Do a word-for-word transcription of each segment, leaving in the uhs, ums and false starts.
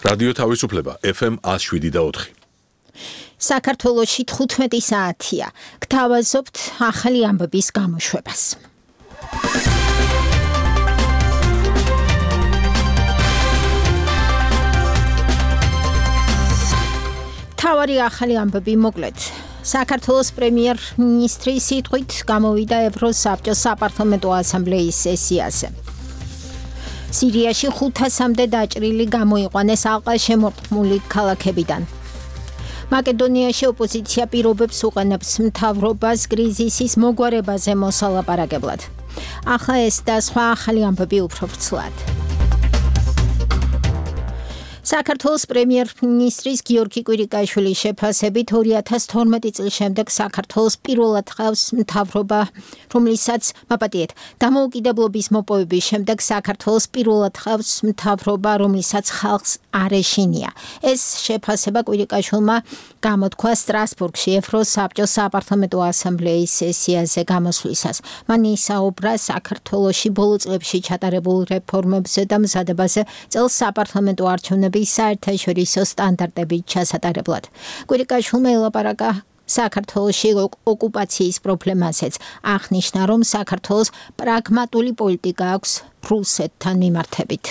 რადიო თავისუფლება ეფ ემ one oh seven და four. საქართველოში თხუთმეტი საათია. გთავაზობთ ახალი ამბების გამოშვებას. თავარი ახალი ამბები მოკლედ. საქართველოს პრემიერ-მინისტრის სიტყვით გამოვიდა ევროსაბჭოს საპარლამენტო ასამბლეის სესიაზე. სირიაში ხუთასამდე დაჭრილი გამოიყვანეს ალყაშემორტყმული ქალაქებიდან. მაკედონიაში ოპოზიცია პირობებს უყენებს მთავრობას კრიზისის მოგვარებაზე მოსალაპარაკებლად. ახლა ეს და სხვა ახალი ამბები უფრო ვრცლად. საქართველოს პრემიერ-მინისტრის გიორგი კვირიკაშვილის შეფასებით two thousand twelve წლის შემდეგ საქართველოს პირველად ხავს მთავრობა, რომლითაც მაპატიეთ, დამოუკიდებლობის მოპოვების შემდეგ საქართველოს პირველად ხავს მთავრობა, რომლითაც ხალხს არ ეშინია. ეს შეფასება კვირიკაშვილმა გამოთქვა სტრასბურგში ევროსაბჭოს საპარლამენტო ასამბლეის სესიაზე გამოსვლისას. მან ისაუბრა საქართველოში ბოლო წლებში ჩატარებულ რეფორმებზე და მზადებაზე წელს საპარლამენტო არჩევნების საერთაშორისო სტანდარტებით ჩასატარებლად. კვირიკაშვილმა ელაპარაკა საქართველოში ოკუპაციის პრობლემაზეც. აღნიშნა, რომ საქართველოს პრაგმატული პოლიტიკა აქვს რუსეთთან მიმართებით.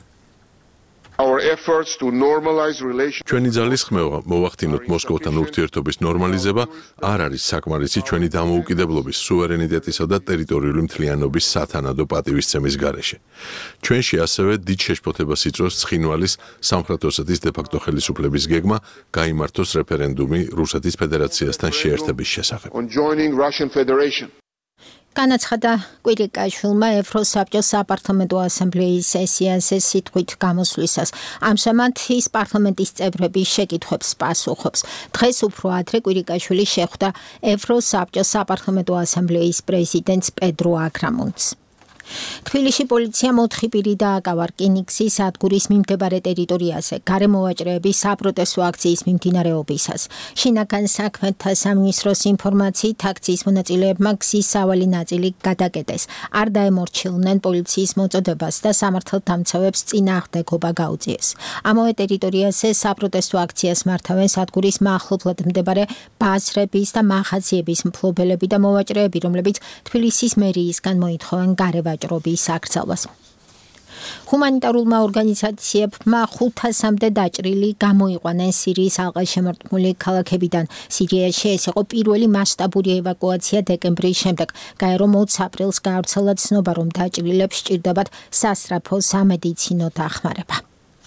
Our efforts to normalize relations ჩვენი ძალის ხმევა მოვახდინოთ მოსკოვთან ურთიერთობის ნორმალიზება არ არის საკმარისი ჩვენი დამოუკიდებლობის, სუვერენიტეტისა და ტერიტორიული მთლიანობის სათანადო პატივისცემის გარეშე. ჩვენში ასევე დიდ შეშფოთებას იწვევს ცხინვალის სამხრეთ ოსეთის დე-ფაქტო ხელისუფლების გეგმა გაიმართოს რეფერენდუმი რუსეთის ფედერაციასთან შეერთების შესახებ. on joining Russian Federation. განაცხადა კვირიკაშვილმა ევროსაბჭოს საპარლამენტო ასამბლეის სესიაზე სიტყვით გამოსვლისას. ამჟამად ის პარლამენტის წევრების შეკითხვებს პასუხობს. დღეს უფრო ადრე კვირიკაშვილი შეხვდა ევროსაბჭოს საპარლამენტო ასამბლეის პრეზიდენტს პედრო აგრამონტს. თბილისში პოლიციამ ოთხი პირი დააკავა რკინიგზის სადგურის მიმდებარე ტერიტორიაზე გარემოვაჭრეების საპროტესტო აქციის მიმდინარეობისას. შინაგან საქმეთა სამინისტროს ინფორმაციით აქციის მონაწილეებმა გზის სავალი ნაწილი გადაკეტეს. არ დაემორჩილნენ პოლიციის მოწოდებას და სამართალდამცავებს წინააღმდეგობა გაუწიეს. ამავე ტერიტორიაზე საპროტესტო აქციას მართავენ სადგურის მახლობლად მდებარე ბაზრების და მაღაზიების მფლობელები და მოვაჭრეები, რომლებიც თბილისის მერიისგან მოითხოვენ გარემოვაჭრეების ჭრობის აკრძალვას. ჰუმანიტარულმა ორგანიზაციებმა ხუთასამდე დაჭრილი გამოიყვანეს სირიის ალყაშემორტყმული ქალაქებიდან. სირიაში ეს იყო პირველი მასშტაბური ევაკუაცია დეკემბრის შემდეგ. გაერო ოცი აპრილს გაავრცელა ცნობა, რომ დაჭრილებს სჭირდებათ სასწრაფო სამედიცინო დახმარება.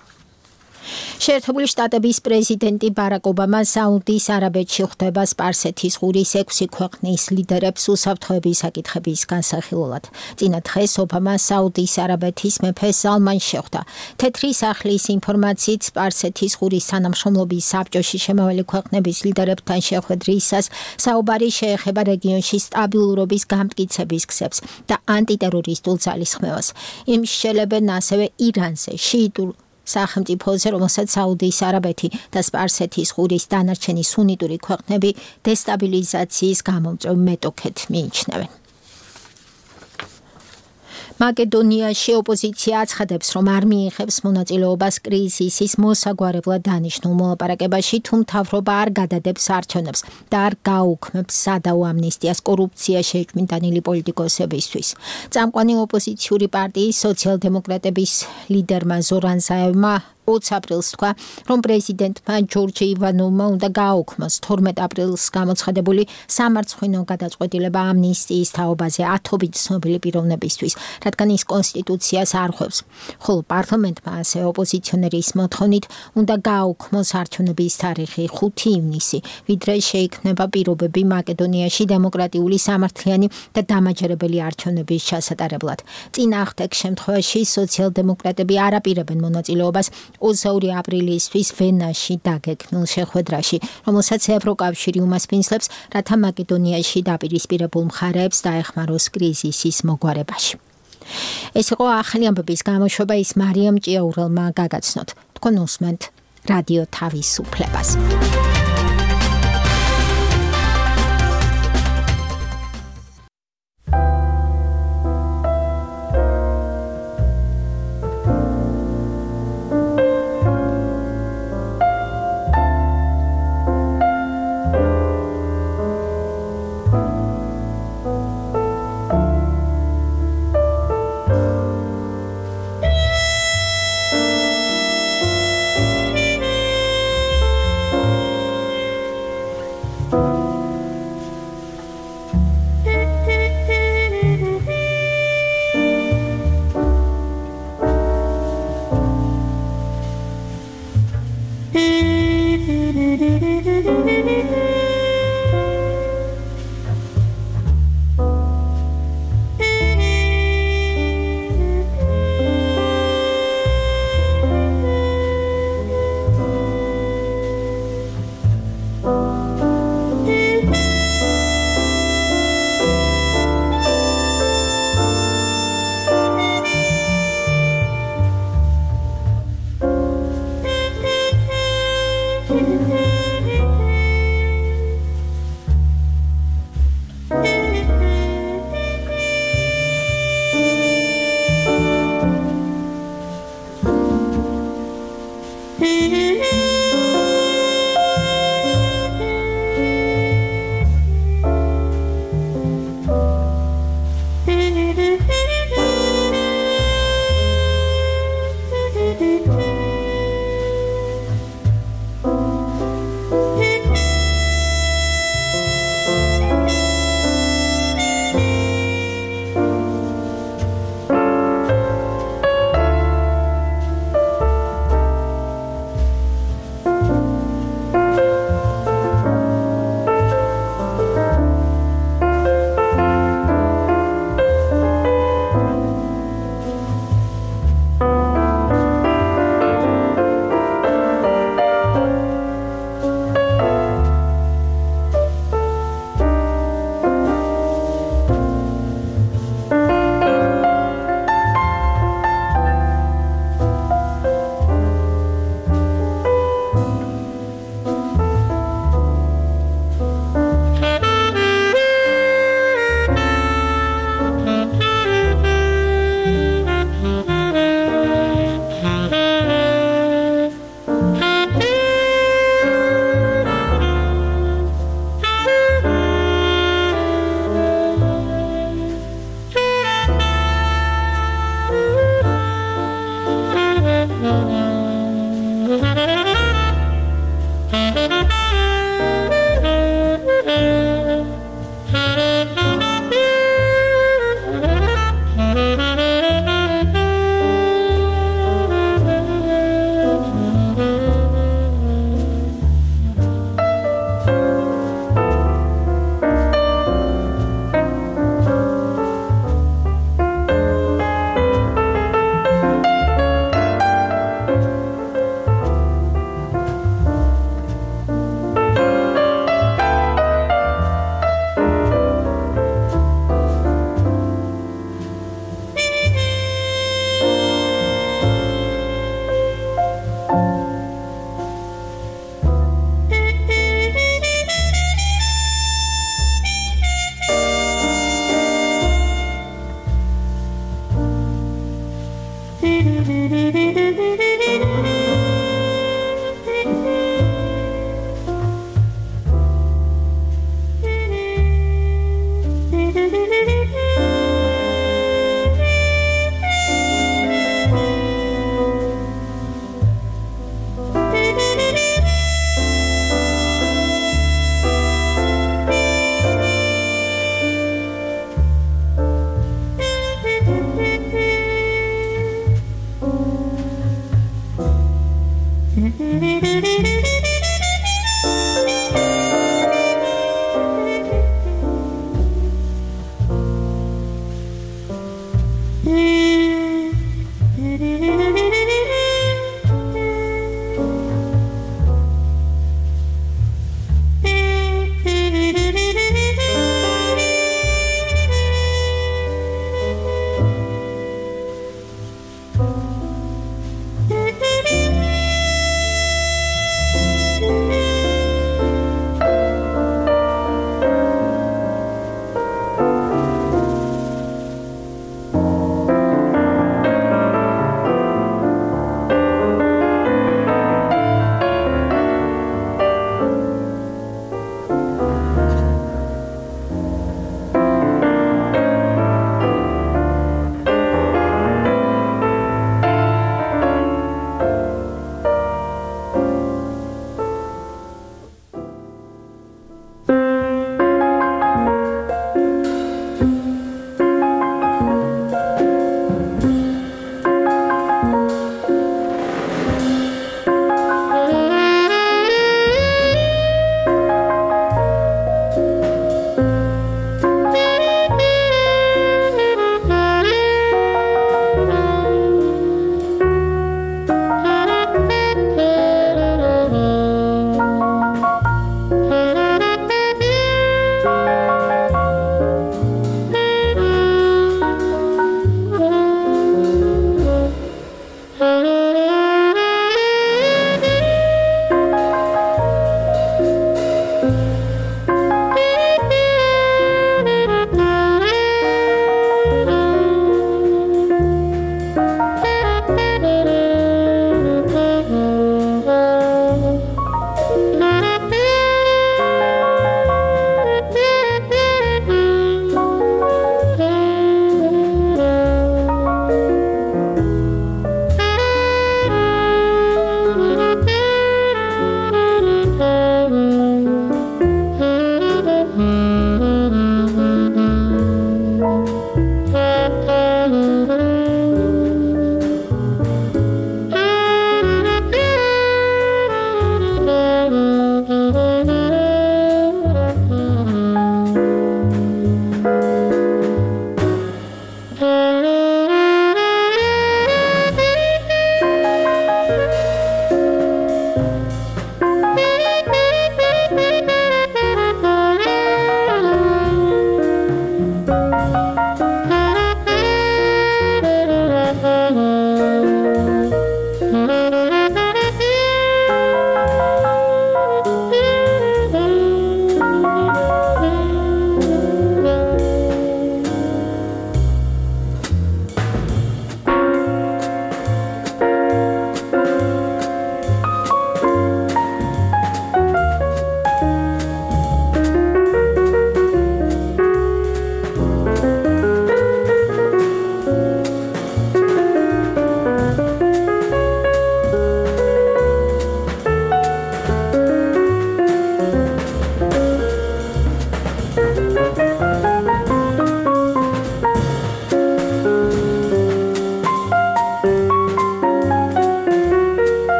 შეერთებული შტატების პრეზიდენტი ბარაკ ობამა საუდის არაბეთში ხვდება სპარსეთის ყურის ექვსი ქვეყნის ლიდერებს უსაფრთხოების საკითხების განსახილველად. წინა დღეს ობამა საუდის არაბეთის მეფე სალმანს შეხვდა. თეთრი სახლის ინფორმაციით სპარსეთის ყურის თანამშრომლობის საბჭოში შემავალი ქვეყნების ლიდერებთან შეხვედრისას საუბარი შეეხება რეგიონში სტაბილურობის გამტკიცების გზებს და ანტიტერორისტულ ძალისხმევას. იმ შელებენ ასევე ირანზე, შიიტურ სახელმწიფოზე, რომელსაც საუდის არაბეთი და სპარსეთის ყურის დანარჩენი სუნიტური ქვეყნები დესტაბილიზაციის გამომწვევ მეტოქედ მიიჩნევენ. მაკედონიაში ოპოზიცია აცხადებს, რომ არ მიიღებს მონაწილეობას კრიზისის მოსაგვარებლად დანიშნულ მოლაპარაკებაში, თუ მთავრობა არ გადადებს არჩევნებს და არ გაუქმებს სადავო ამნისტიას კორუფციაში ეჭვმიტანილი პოლიტიკოსებისთვის. წამყვანი ოპოზიციური პარტიის სოციალ-დემოკრატების ლიდერმა ზორან ზაევმა ოც აპრილს თქვა, რომ პრეზიდენტმა ჯორჯ ივანოვმა უნდა გააუქმოს თორმეტ აპრილს გამოცხადებული სამარცხვინო გადაწყვეტილება ამნისტიის თაობაზე ათობით ცნობილი პიროვნებისთვის, რადგან ის კონსტიტუციას არ ხვევს. ხოლო პარლამენტმა ასევე ოპოზიციონერის მოთხოვნით უნდა გააუქმოს არჩევნების თარიღი ხუთი ივნისი, ვიდრე შეიქმნება პირობები მაკედონიაში დემოკრატიული სამართლიანი და დამაჯერებელი არჩევნების ჩასატარებლად. წინააღმდეგ შემთხვევაში სოციალ-დემოკრატები არ აპირებენ მონაწილეობას ოცდაორი აპრილისთვის ვენაში დაგეგმილ შეხვედრაში, რომელსაც ევროკავშირი უმასპინძლებს, რათა მაკედონიაში დაპირისპირებულ მხარეებს დაეხმაროს კრიზისის მოგვარებაში. ეს იყო ახალი ამბების გამოშვება, ის მარიამ ჭიაურელმა გაგაცნოთ. თქვენ უსმენთ რადიო თავისუფლებას.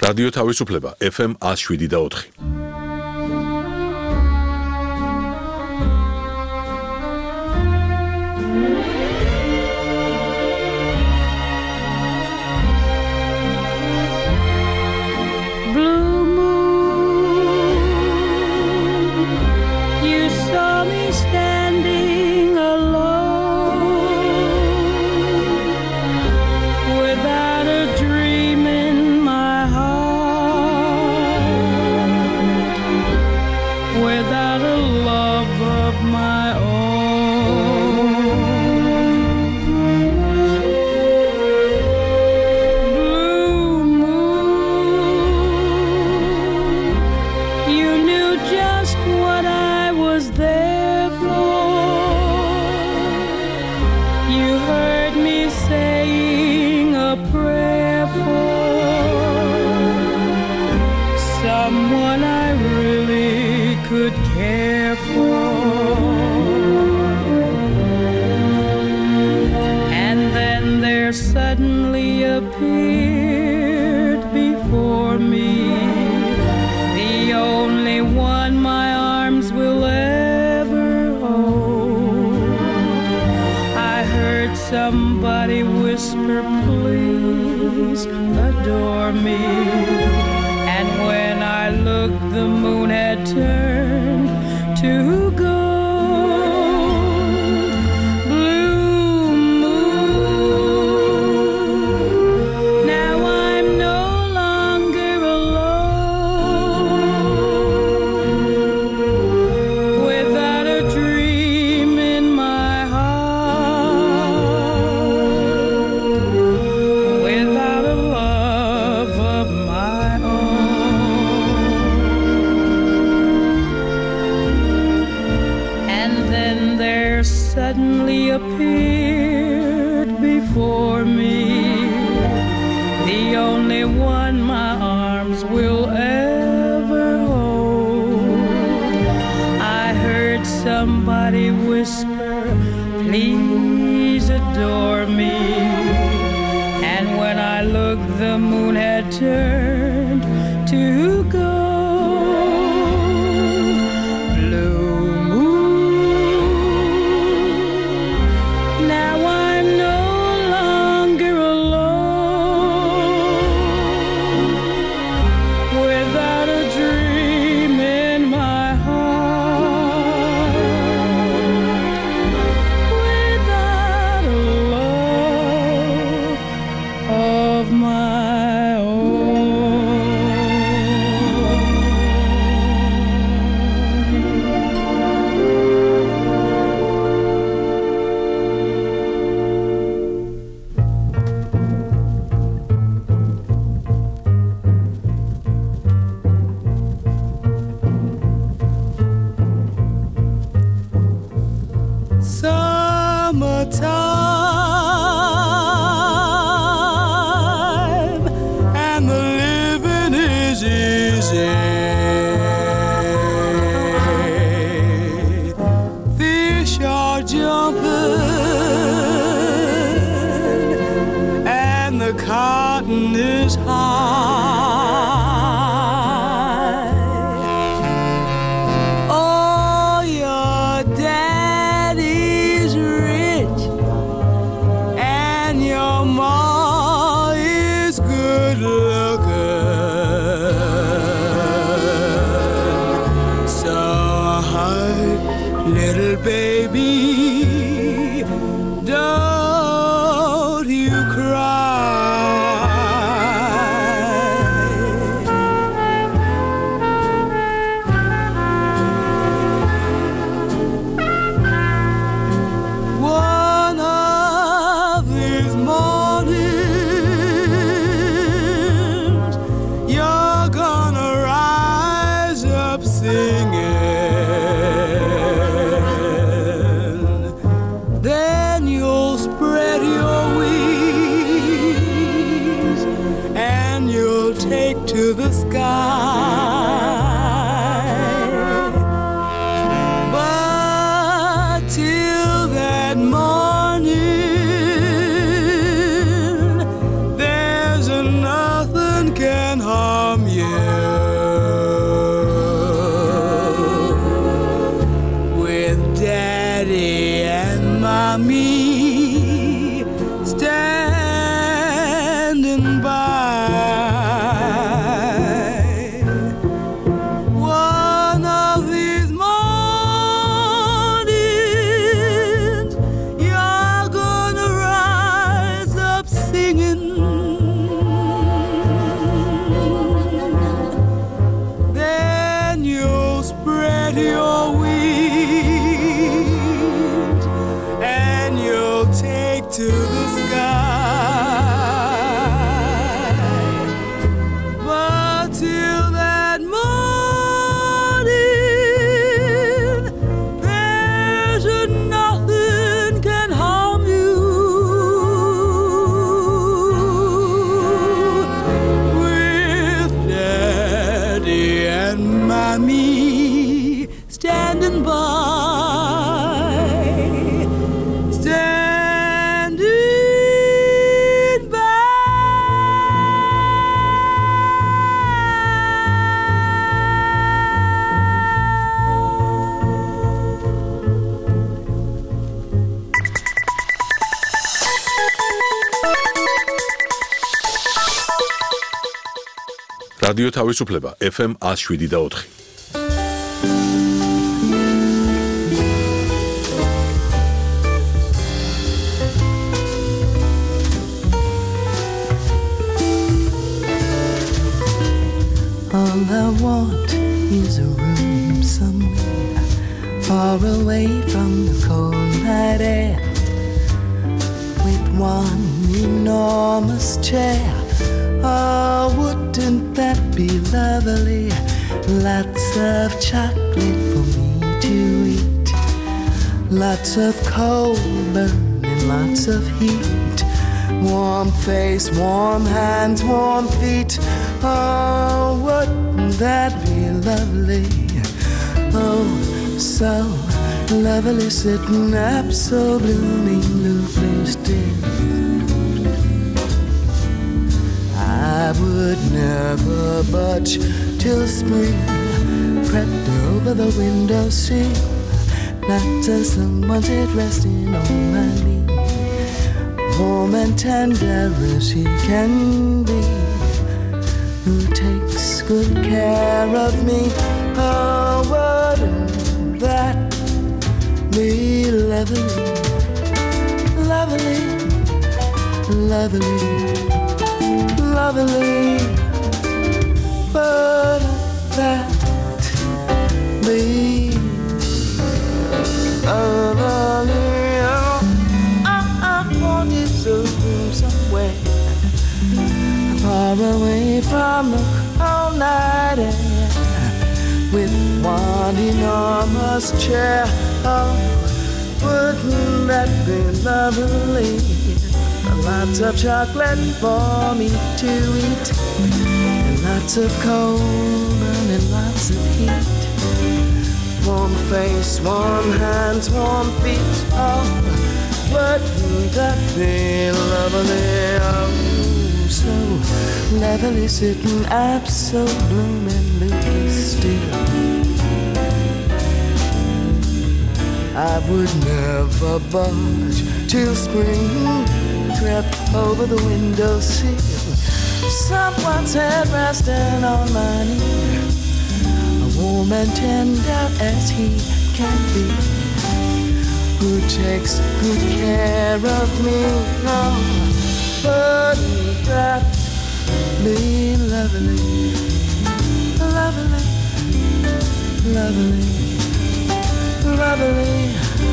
რადიო თავისუფლება ეფ ემ one oh seven და four. Somebody whisper, please adore me. And when I looked, the moon had turned to gold. Blue moon, now I'm no longer alone. Without a dream in my heart, without a love of my own. And then there suddenly appeared before me the only one my arms will ever hold. I heard somebody whisper, please adore me. And when I looked, the moon had turned to gold. Blue moon, now I'm no longer alone. Without a dream in my heart, without a love of my own. Summertime, and the living is easy. Fish are jumping, and the cotton is high. Oh, your daddy's rich, and your ma is good looking. So, hi, little baby, don't you cry. One of these mornings, you're gonna rise up singing. Then you'll spread your wings, and you'll take to the sky. But till that morning, there's nothing can harm from you. With Daddy and Mommy standing by. One of these mornings, you're gonna rise up singing. Then you'll spread your wings and you'll take to the sky. But till that morning, there's nothing can harm you. With Daddy and Mommy standing by, standing by. რადიო თავისუფლება ეფ ემ one oh seven და four. All I want is a room somewhere far away from the cold night air, with one enormous chair. Oh, wouldn't that be lovely? Lots of chocolate for me to eat, lots of coal burning, lots of heat, warm face, warm hands, warm feet. Oh, wouldn't that be lovely? Oh, so lovely, sitting absolutely still. I would never budge till spring crept over the windowsill, not till someone's head resting on my knee, warm and tender as he can be, who takes good care of me. Oh, wouldn't that be lovely, lovely, lovely, lovely? Wouldn't that be lovely? Oh, I wanted to room somewhere far away from the cold night air, with one enormous chair. Oh, wouldn't that be lovely? Lots of chocolate for me to eat, and lots of cold and lots of heat, warm face, warm hands, warm feet. Oh, wouldn't that be lovely? Oh, so lovely, sitting absolutely still. I would never budge till spring crept over the windowsill, someone's head resting on my knee, a warm and tender as he can be, who takes good care of me. Oh, wouldn't that be lovely, lovely, lovely, lovely?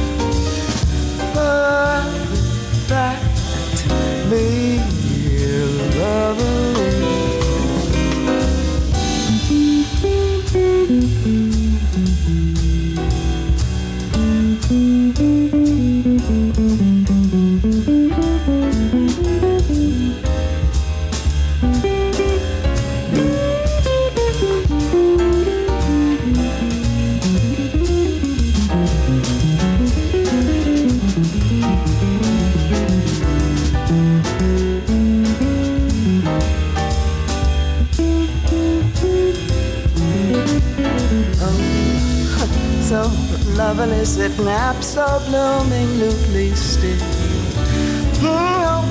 Wouldn't that be lovely? so lovely, sitting up so bloomingly still. Oh,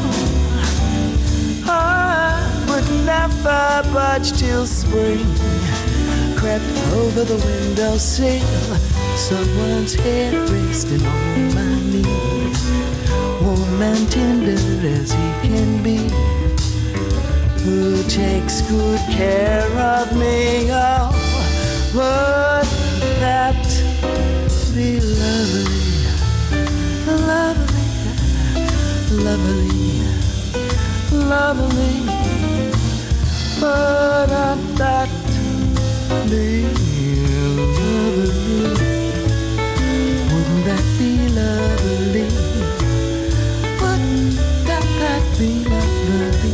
I would never budge till spring crept over the windowsill. Someone's head resting on my knee, warm and tender as he can be, who takes good care of me. Oh, would that be lovely, lovely, lovely, lovely? Would that be lovely? Wouldn't that be lovely? Wouldn't that, that be lovely?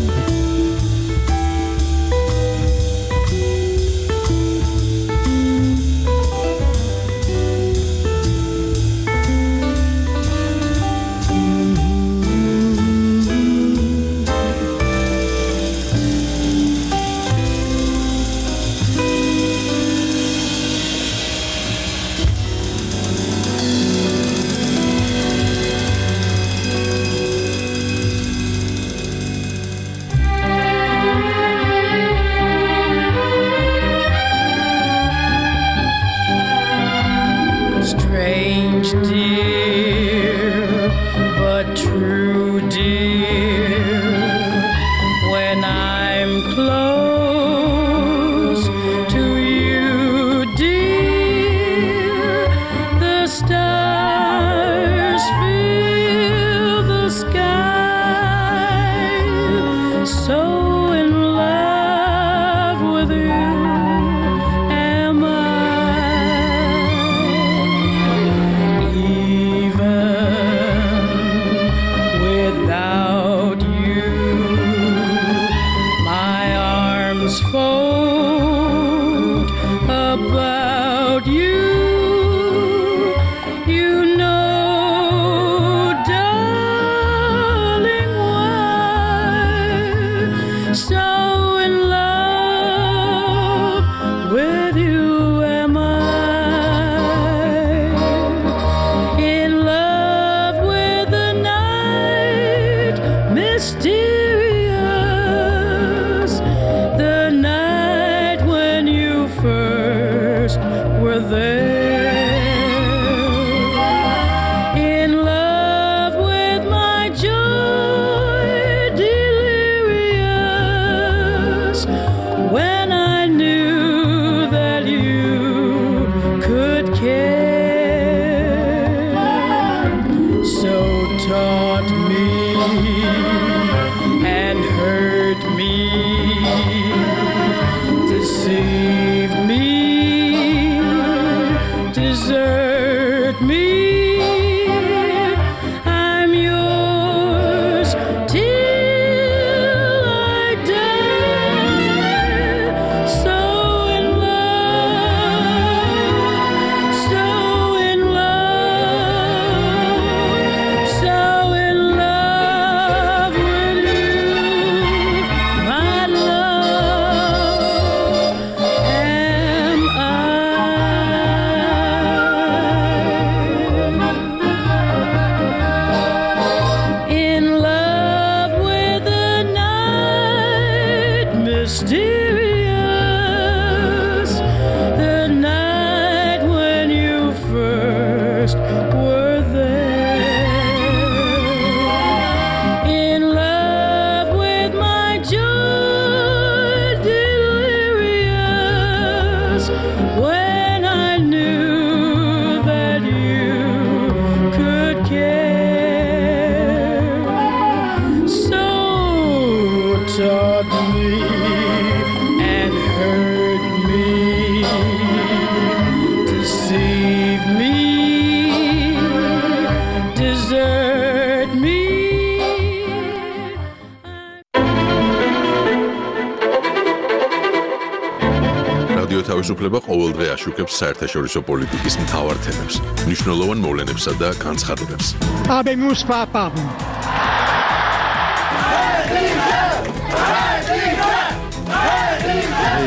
თავისუფლება ყოველდღე აშუქებს საერთაშორისო პოლიტიკის მთავარ თემებს, მნიშვნელოვან მოვლენებსა და განცხადებებს. Habemus papam.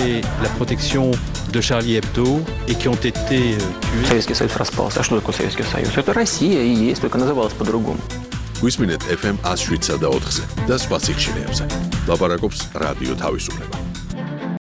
assuré la protection de Charlie Hebdo et qui ont été euh, tués. Советский Союз распался. А что такое Советский Союз? Это Россия и есть, только называлась по-другому. გვისმინეთ ეფ ემ one oh seven და four-ზე და სხვა სიხშირეებზე. ლაპარაკობს რადიო თავისუფლება.